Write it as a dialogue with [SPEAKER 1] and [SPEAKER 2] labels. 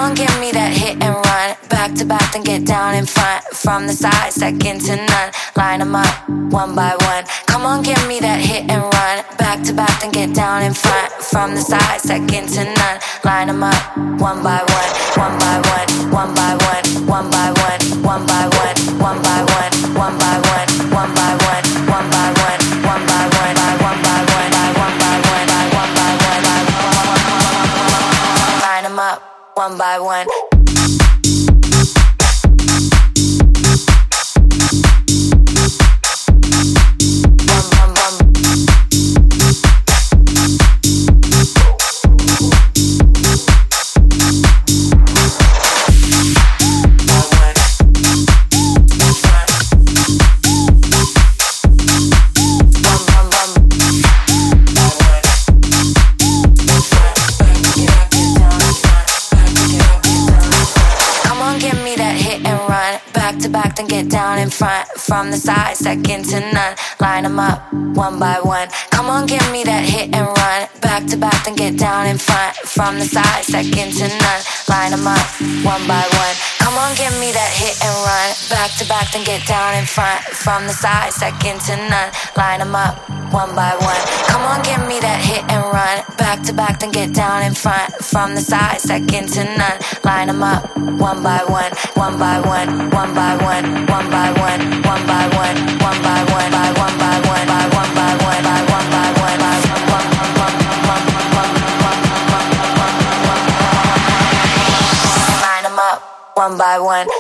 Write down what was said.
[SPEAKER 1] on, give me that hit and run. Back to back, then get down in front. From the side, second to none. Line them up, one by one. Come on, give me that hit and run. Back to back, then get down in front. From the side, second to none. Line them up, one by one, one by one, one by one, one by one, one by one, one by one, one by one, one by one, one by one, one by one, by one by one, by one by one, by one by one, by one. Line them up, one by one. Then get down in front. From the side, second to none. Line them up, one by one. Come on, give me that hit and run. Back to back, then get down in front. From the side, second to none. Line them up, one by one. Come on, give me that hit and run. Back to back, then get down in front. From the side, second to none. Line them up, one by one. Come on, give me that hit and run. Back to back, then get down in front. From the side, second to none. Line them up, one by one, one by one, one by one, one by one, one by one, one by one, by one by one, by one by one, by one by one, by one. Line them up, one by one.